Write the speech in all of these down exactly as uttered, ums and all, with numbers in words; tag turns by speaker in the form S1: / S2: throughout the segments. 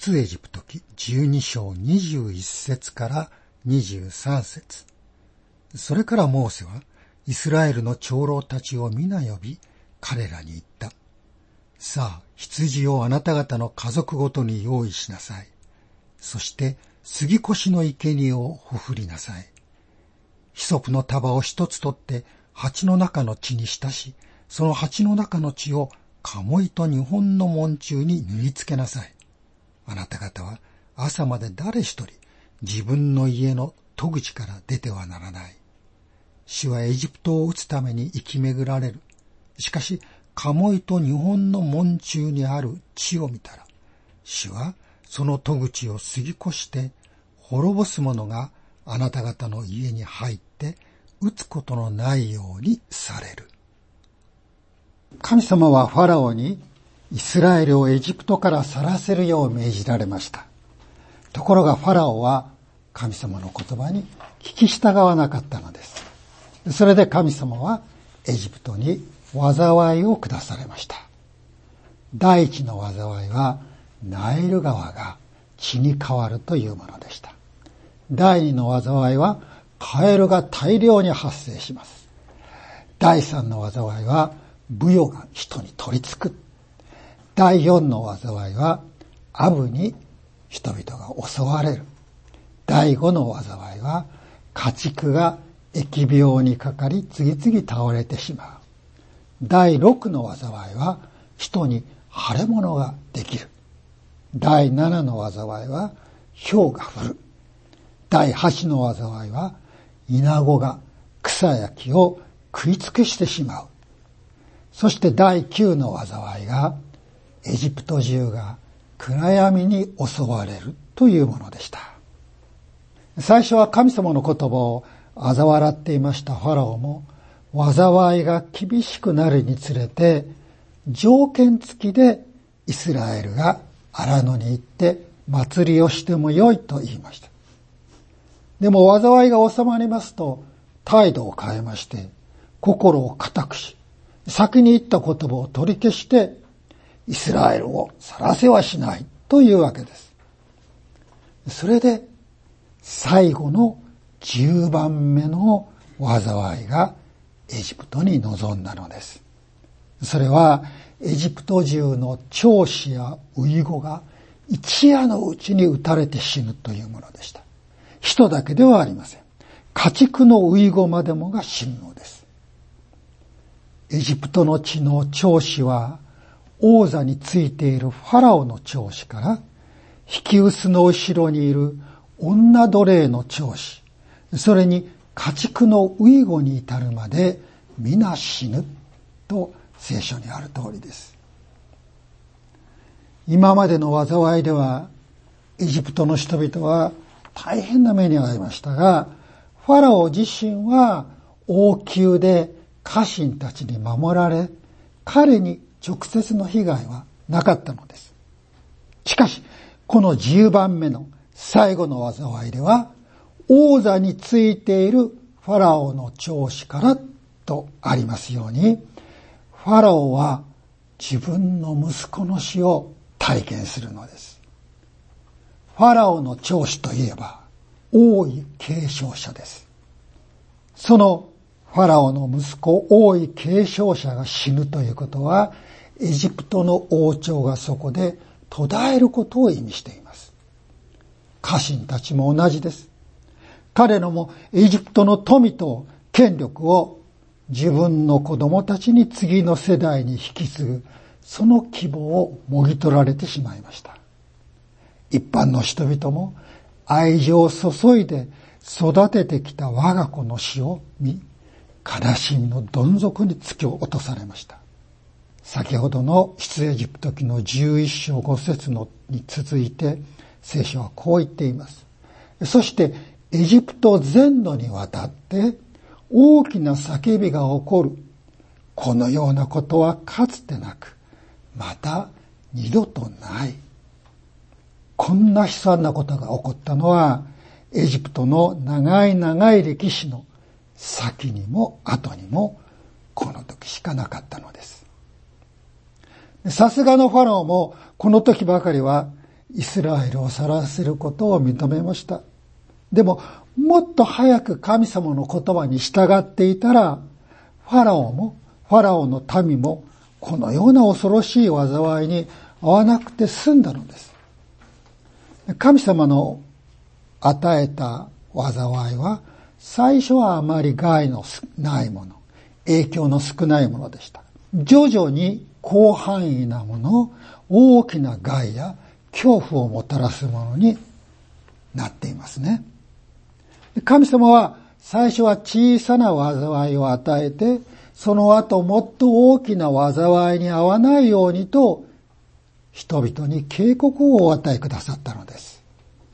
S1: 出エジプト記じゅうに章にじゅういち節からにじゅうさん節。それからモーセはイスラエルの長老たちを皆呼び、彼らに言った。さあ、羊をあなた方の家族ごとに用意しなさい。そして杉越の生贄をほふりなさい。ヒソプの束を一つ取って鉢の中の血に浸し、その鉢の中の血を鴨居と日本の門柱に塗りつけなさい。あなた方は朝まで誰一人自分の家の戸口から出てはならない。主はエジプトを撃つために生き巡られる。しかし、鴨居と日本の門柱にある血を見たら、主はその戸口を過ぎ越して滅ぼす者があなた方の家に入って撃つことのないようにされる。神様はファラオにイスラエルをエジプトから去らせるよう命じられました。ところがファラオは神様の言葉に聞き従わなかったのです。それで神様はエジプトに災いを下されました。第一の災いはナイル川が血に変わるというものでした。第二の災いはカエルが大量に発生します。第三の災いはブヨが人に取り付く。第四の災いはアブに人々が襲われる。第五の災いは家畜が疫病にかかり次々倒れてしまう。第六の災いは人に腫れ物ができる。第七の災いは雹が降る。第八の災いはイナゴが草や木を食い尽くしてしまう。そして第九の災いがエジプト中が暗闇に襲われるというものでした。最初は神様の言葉を嘲笑っていましたファラオも、災いが厳しくなるにつれて条件付きでイスラエルが荒野に行って祭りをしてもよいと言いました。でも災いが収まりますと態度を変えまして、心を固くし、先に言った言葉を取り消してイスラエルを去らせはしないというわけです。それで最後のじゅうばんめの災いがエジプトに臨んだのです。それはエジプト中の長子やウイゴが一夜のうちに撃たれて死ぬというものでした。人だけではありません。家畜のウイゴまでもが死ぬのです。エジプトの地の長子は王座についているファラオの長子から、引き臼の後ろにいる女奴隷の長子、それに家畜のウイゴに至るまで皆死ぬと聖書にある通りです。今までの災いではエジプトの人々は大変な目に遭いましたが、ファラオ自身は王宮で家臣たちに守られ、彼に直接の被害はなかったのです。しかしこのじゅうばんめの最後の災いでは、王座についているファラオの長子からとありますように、ファラオは自分の息子の死を体験するのです。ファラオの長子といえば王位継承者です。そのファラオの息子王位継承者が死ぬということは、エジプトの王朝がそこで途絶えることを意味しています。家臣たちも同じです。彼らもエジプトの富と権力を自分の子供たちに次の世代に引き継ぐ、その希望をもぎ取られてしまいました。一般の人々も愛情を注いで育ててきた我が子の死を見、悲しみのどん底に突き落とされました。先ほどの出エジプト記のじゅういち章ご節のに続いて聖書はこう言っています。そしてエジプト全土にわたって大きな叫びが起こる。このようなことはかつてなく、また二度とない。こんな悲惨なことが起こったのは、エジプトの長い長い歴史の先にも後にもこの時しかなかったのです。さすがのファラオもこの時ばかりはイスラエルを去らせることを認めました。でも、もっと早く神様の言葉に従っていたら、ファラオも、ファラオの民も、このような恐ろしい災いに遭わなくて済んだのです。神様の与えた災いは、最初はあまり害のないもの、影響の少ないものでした。徐々に広範囲なもの、大きな害や恐怖をもたらすものになっていますね。神様は最初は小さな災いを与えて、その後もっと大きな災いに遭わないようにと、人々に警告をお与えくださったのです。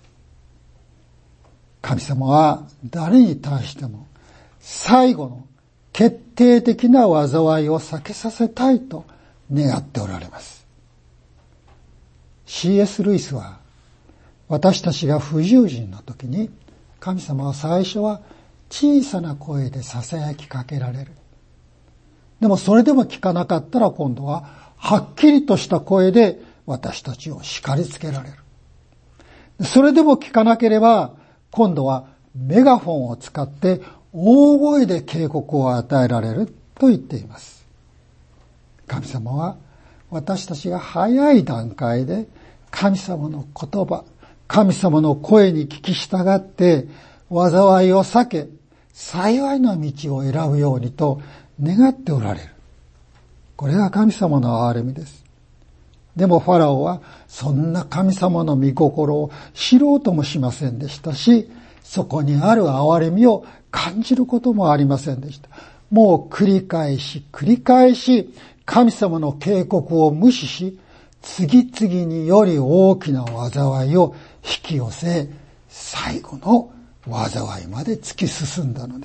S1: 神様は誰に対しても最後の決定的な災いを避けさせたいと願っておられます。シーエス ルイスは私たちが不従順の時に神様は最初は小さな声で囁きかけられる。でもそれでも聞かなかったら今度ははっきりとした声で私たちを叱りつけられる。それでも聞かなければ今度はメガホンを使って大声で警告を与えられると言っています。神様は私たちが早い段階で神様の言葉、神様の声に聞き従って災いを避け幸いな道を選ぶようにと願っておられる。これが神様の憐れみです。でもファラオはそんな神様の御心を知ろうともしませんでしたし、そこにある憐れみを感じることもありませんでした。もう繰り返し繰り返し神様の警告を無視し、次々により大きな災いを引き寄せ、最後の災いまで突き進んだのです。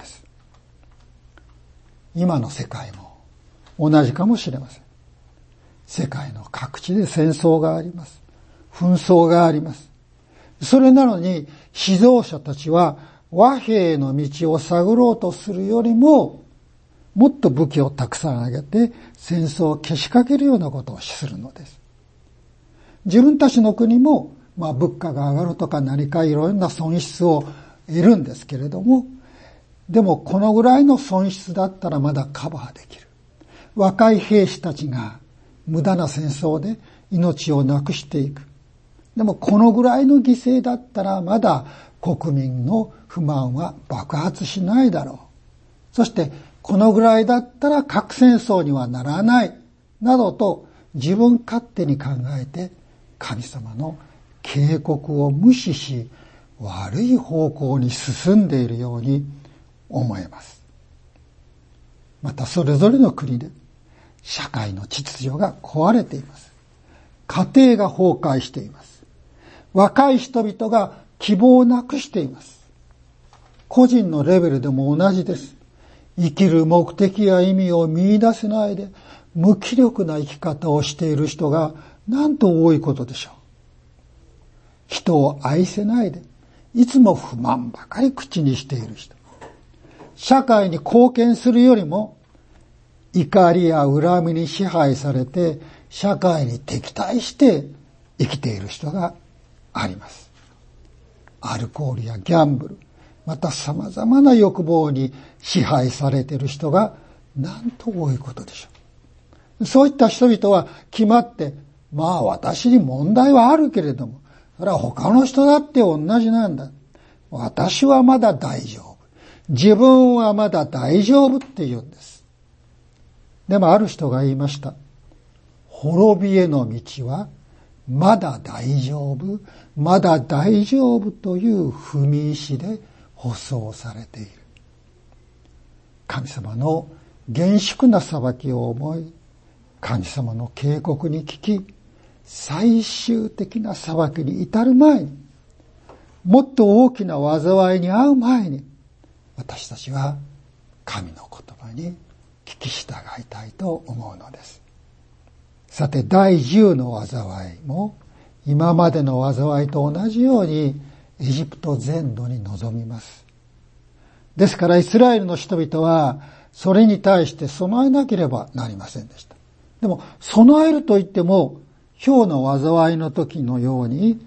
S1: 今の世界も同じかもしれません。世界の各地で戦争があります。紛争があります。それなのに指導者たちは和平の道を探ろうとするよりも、もっと武器をたくさん上げて戦争をけしかけるようなことをするのです。自分たちの国も、まあ物価が上がるとか何かいろんな損失を得るんですけれども、でもこのぐらいの損失だったらまだカバーできる。若い兵士たちが無駄な戦争で命をなくしていく。でもこのぐらいの犠牲だったらまだ国民の不満は爆発しないだろう。そしてこのぐらいだったら核戦争にはならないなどと自分勝手に考えて神様の警告を無視し悪い方向に進んでいるように思えます。またそれぞれの国で社会の秩序が壊れています。家庭が崩壊しています。若い人々が希望をなくしています。個人のレベルでも同じです。生きる目的や意味を見出せないで無気力な生き方をしている人がなんと多いことでしょう。人を愛せないでいつも不満ばかり口にしている人。社会に貢献するよりも怒りや恨みに支配されて社会に敵対して生きている人があります。アルコールやギャンブル、また様々な欲望に支配されている人がなんと多いことでしょう。そういった人々は決まって、まあ私に問題はあるけれども、それは他の人だって同じなんだ。私はまだ大丈夫。自分はまだ大丈夫って言うんです。でもある人が言いました。滅びへの道はまだ大丈夫、まだ大丈夫という踏み石で舗装されている。神様の厳粛な裁きを思い、神様の警告に聞き、最終的な裁きに至る前に、もっと大きな災いに遭う前に、私たちは神の言葉に聞き従いたいと思うのです。さて、第十の災いも今までの災いと同じようにエジプト全土に臨みます。ですからイスラエルの人々はそれに対して備えなければなりませんでした。でも備えるといっても、雹の災いの時のように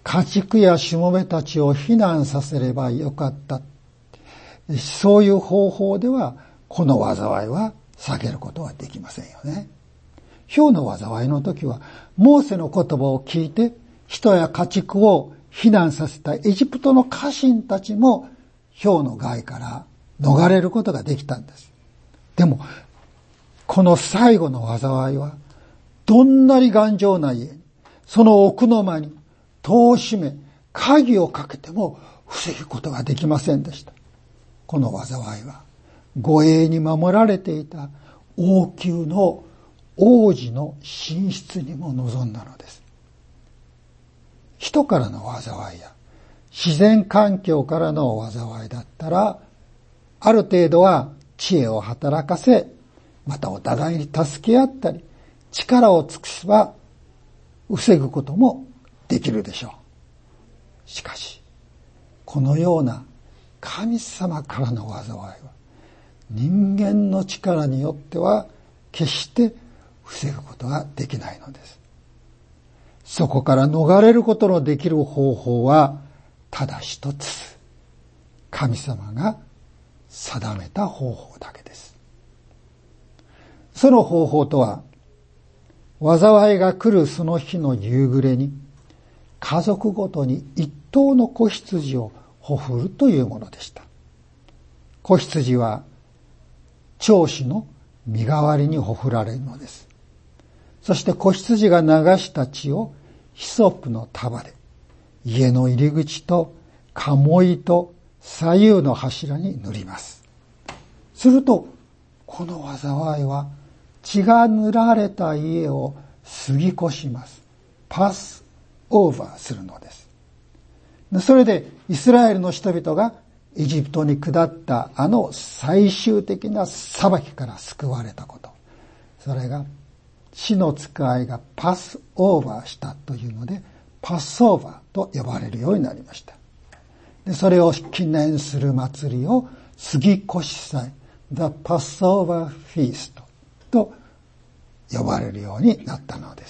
S1: 家畜やしもべたちを避難させればよかった。そういう方法ではこの災いは避けることはできませんよね。雹の災いの時はモーセの言葉を聞いて人や家畜を避難させたエジプトの家臣たちも雹の害から逃れることができたんです。でもこの最後の災いはどんなに頑丈な家にその奥の間に戸を閉め鍵をかけても防ぐことができませんでした。この災いは護衛に守られていた王宮の王子の寝室にも臨んだのです。人からの災いや自然環境からの災いだったらある程度は知恵を働かせ、またお互いに助け合ったり力を尽くせば防ぐこともできるでしょう。しかしこのような神様からの災いは人間の力によっては決して防ぐことができないのです。そこから逃れることのできる方法はただ一つ、神様が定めた方法だけです。その方法とは、災いが来るその日の夕暮れに家族ごとに一頭の子羊をほふるというものでした。子羊は長子の身代わりにほふられるのです。そして子羊が流した血をヒソップの束で家の入り口と鴨居と左右の柱に塗ります。するとこの災いは血が塗られた家を過ぎ越します。パスオーバーするのです。それでイスラエルの人々がエジプトに下ったあの最終的な裁きから救われたこと。それが死の使いがパスオーバーしたというのでパスオーバーと呼ばれるようになりました。でそれを記念する祭りを杉越祭 The Passover Feast と呼ばれるようになったのです。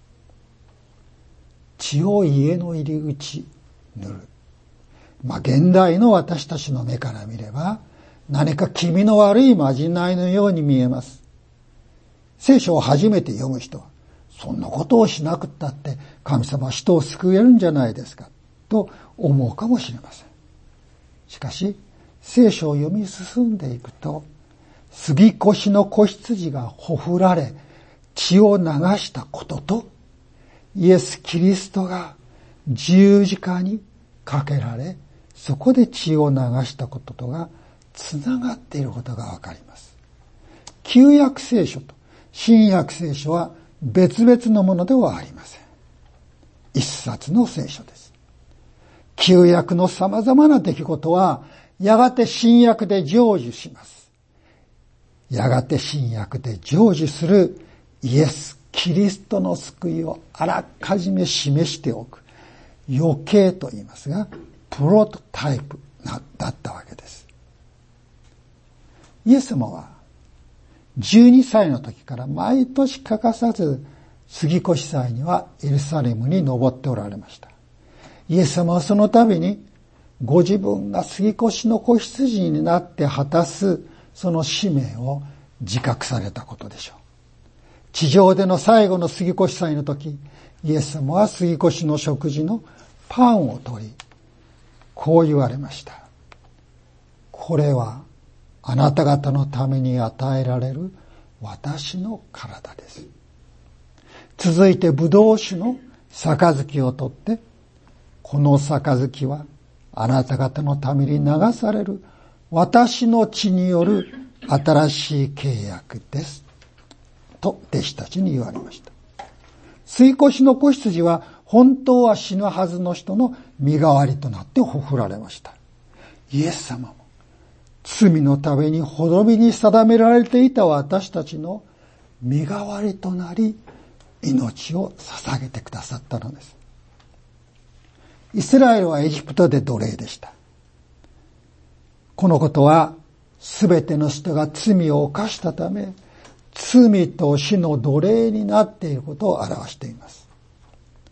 S1: 血を家の入り口塗る。まあ現代の私たちの目から見れば何か気味の悪いまじないのように見えます。聖書を初めて読む人はそんなことをしなくったって神様は人を救えるんじゃないですかと思うかもしれません。しかし聖書を読み進んでいくと杉越の子羊がほふられ血を流したこととイエス・キリストが十字架にかけられそこで血を流したこととがつながっていることがわかります。旧約聖書と新約聖書は別々のものではありません。一冊の聖書です。旧約の様々な出来事はやがて新約で成就します。やがて新約で成就するイエス・キリストの救いをあらかじめ示しておく余計と言いますがプロトタイプだったわけです。イエス様はじゅうにさいの時から毎年欠かさず杉越祭にはエルサレムに登っておられました。イエス様はその度にご自分が杉越の子羊になって果たすその使命を自覚されたことでしょう。地上での最後の杉越祭の時、イエス様は杉越の食事のパンを取り、こう言われました。これはあなた方のために与えられる私の体です。続いてブドウ酒の杯を取って、この杯はあなた方のために流される私の血による新しい契約です。と弟子たちに言われました。杉越の子羊は本当は死ぬはずの人の身代わりとなってほふられました。イエス様も罪のために滅びに定められていた私たちの身代わりとなり命を捧げてくださったのです。イスラエルはエジプトで奴隷でした。このことはすべての人が罪を犯したため罪と死の奴隷になっていることを表しています。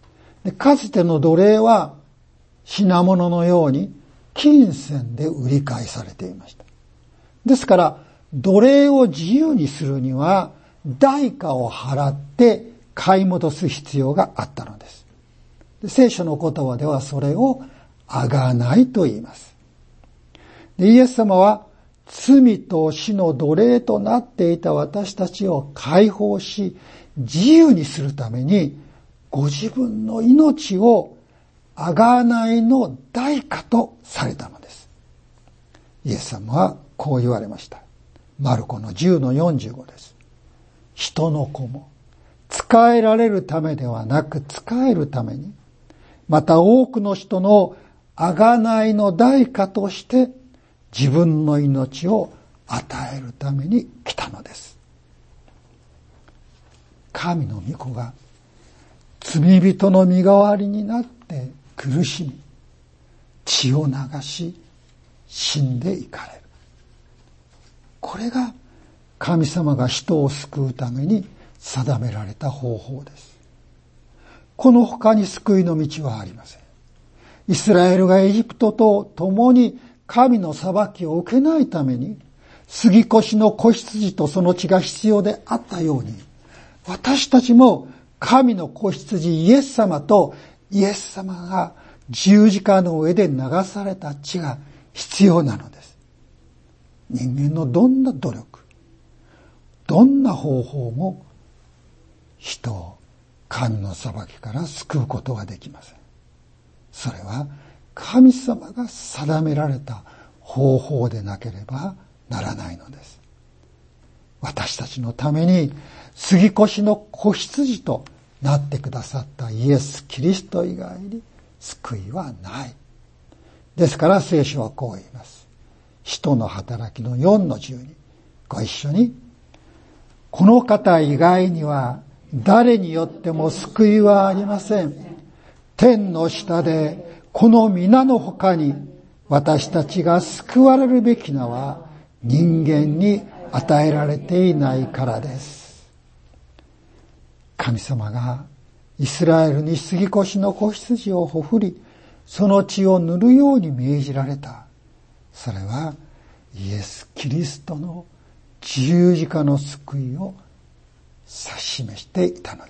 S1: でかつての奴隷は品物のように金銭で売り買いされていました。ですから奴隷を自由にするには代価を払って買い戻す必要があったのです。で聖書の言葉ではそれをあがないと言います。でイエス様は罪と死の奴隷となっていた私たちを解放し自由にするためにご自分の命をあがないの代価とされたのです。イエス様はこう言われました。マルコのじゅうのよんじゅうごです。人の子も仕えられるためではなく仕えるために、また多くの人のあがないの代価として自分の命を与えるために来たのです。神の御子が罪人の身代わりになって苦しみ、血を流し、死んでいかれる。これが神様が人を救うために定められた方法です。この他に救いの道はありません。イスラエルがエジプトと共に神の裁きを受けないために、杉越の子羊とその血が必要であったように、私たちも神の子羊イエス様とイエス様が十字架の上で流された血が必要なのです。人間のどんな努力、どんな方法も人を神の裁きから救うことはできません。それは神様が定められた方法でなければならないのです。私たちのために杉越の子羊となってくださったイエス・キリスト以外に救いはない。ですから聖書はこう言います。使徒の働きのよんのじゅうに、ご一緒に。この方以外には誰によっても救いはありません。天の下でこの皆の他に私たちが救われるべき名は人間に与えられていないからです。神様がイスラエルに杉越の子羊をほふり、その血を塗るように命じられた。それはイエス・キリストの十字架の救いを指し示していたのです。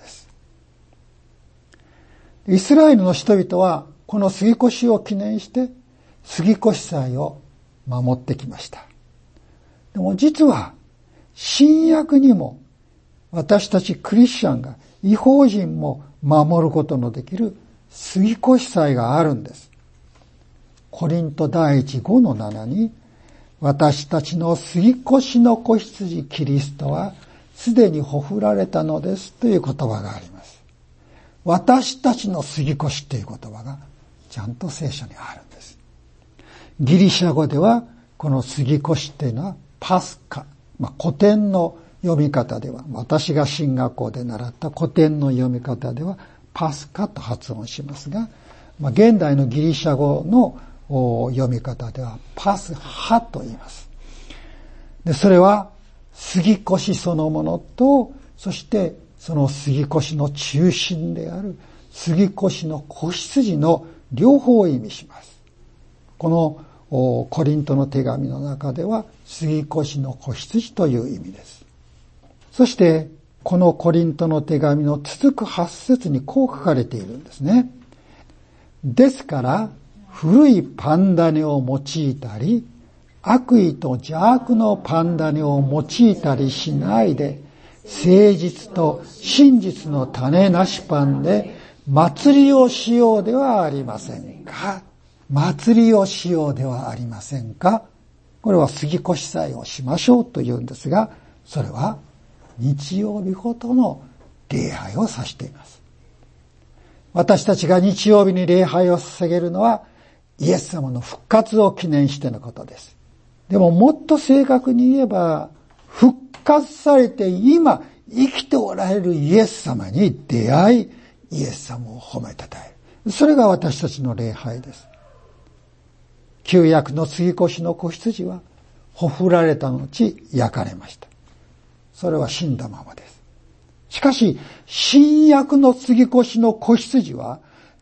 S1: イスラエルの人々はこの杉越を記念して杉越祭を守ってきました。でも実は新約にも私たちクリスチャンが異邦人も守ることのできる杉越祭があるんです。コリント第一 ごのななに私たちの杉越の子羊キリストはすでにほふられたのですという言葉があります。私たちの杉越という言葉がちゃんと聖書にあるんです。ギリシャ語ではこの杉越っていうのはパスカ、まあ、古典の読み方では、私が神学校で習った古典の読み方ではパスカと発音しますが、まあ、現代のギリシャ語の読み方ではパスハと言います。で、それは杉越そのものと、そしてその杉越の中心である杉越の子羊の両方を意味します。このコリントの手紙の中では杉越の子羊という意味です。そしてこのコリントの手紙の続くはち節にこう書かれているんですね。ですから古いパン種を用いたり、悪意と邪悪のパン種を用いたりしないで、誠実と真実の種なしパンで祭りをしようではありませんか。祭りをしようではありませんか。これは杉越祭をしましょうというんですが、それは日曜日ごとの礼拝を指しています。私たちが日曜日に礼拝を捧げるのはイエス様の復活を記念してのことです。でももっと正確に言えば、復活されて今生きておられるイエス様に出会い、イエス様を褒めたたえる。それが私たちの礼拝です。旧約の杉越の子羊はほふられた後焼かれました。それは死んだままです。しかし新約の杉越の子羊は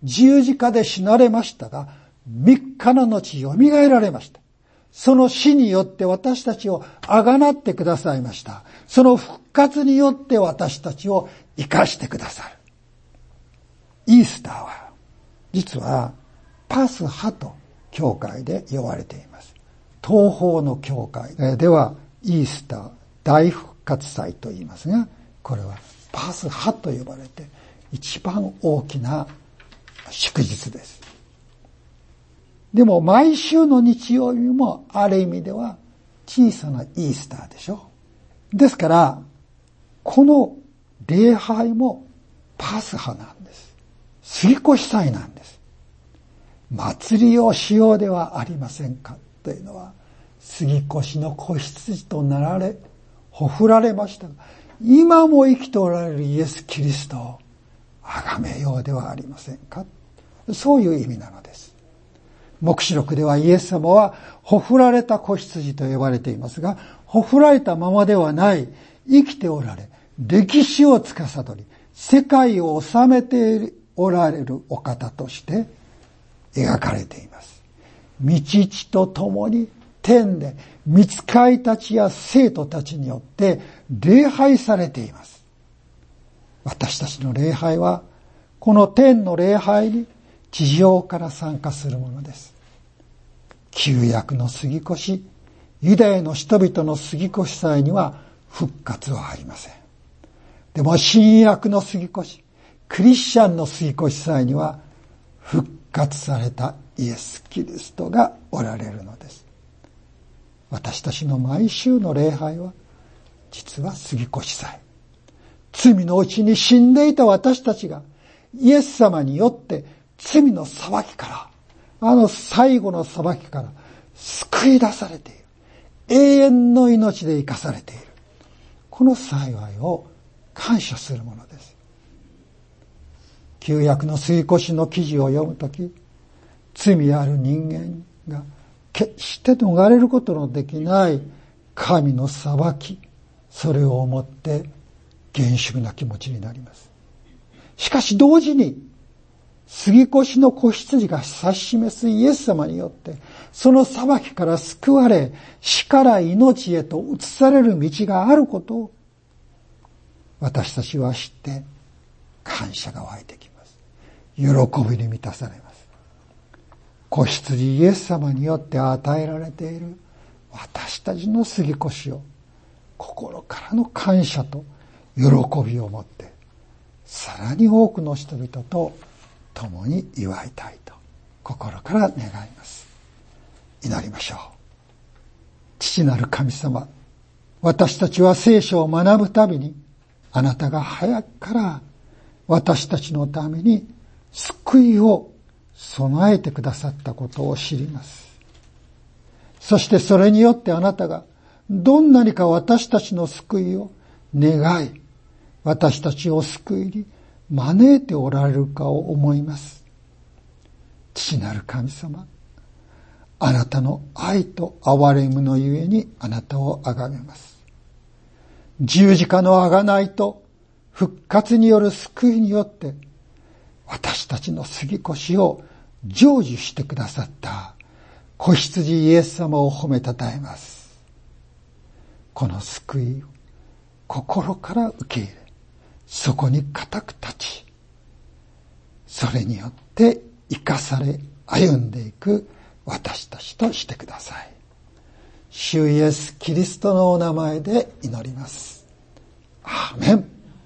S1: 十字架で死なれましたが、三日の後よみがえられました。その死によって私たちをあがなってくださいました。その復活によって私たちを生かしてくださる。イースターは、実はパスハと教会で呼ばれています。東方の教会ではイースター、大復活祭と言いますが、これはパスハと呼ばれて一番大きな祝日です。でも毎週の日曜日もある意味では小さなイースターでしょ。ですから、この礼拝もパスハなんです。杉越祭なんです。祭りをしようではありませんかというのは、杉越の子羊となられ、ほふられましたが、今も生きておられるイエス・キリストを崇めようではありませんか。そういう意味なのです。黙示録ではイエス様はほふられた子羊と呼ばれていますが、ほふられたままではない、生きておられ、歴史を司り、世界を治めておられるお方として描かれています。御父と共に天で御使いたちや生徒たちによって礼拝されています。私たちの礼拝は、この天の礼拝に地上から参加するものです。旧約の杉越、ユダヤの人々の杉越祭には復活はありません。でも新約の杉越、クリスチャンの杉越祭には復活されたイエス・キリストがおられるのです。私たちの毎週の礼拝は実は杉越祭。罪のうちに死んでいた私たちがイエス様によって罪の裁きから、あの最後の裁きから救い出されている。永遠の命で生かされている。この幸いを感謝するものです。旧約の杉越の記事を読むとき、罪ある人間が決して逃れることのできない神の裁き、それを思って厳粛な気持ちになります。しかし同時に、杉越の子羊が指し示すイエス様によって、その裁きから救われ、死から命へと移される道があることを、私たちは知って感謝が湧いてきます。喜びに満たされます。子羊イエス様によって与えられている私たちの杉越を、心からの感謝と喜びを持って、さらに多くの人々と共に祝いたいと心から願います。祈りましょう。父なる神様、私たちは聖書を学ぶたびに、あなたが早くから私たちのために救いを備えてくださったことを知ります。そしてそれによってあなたがどんなにか私たちの救いを願い、私たちを救いに招いておられるかを思います。父なる神様、あなたの愛と憐れみのゆえにあなたを崇めます。十字架の贖いと復活による救いによって私たちの杉越を成就してくださった子羊イエス様を褒めたたえます。この救いを心から受け入れ、そこに固く立ち、それによって生かされ歩んでいく私たちとしてください。主イエス・キリストのお名前で祈ります。アーメン。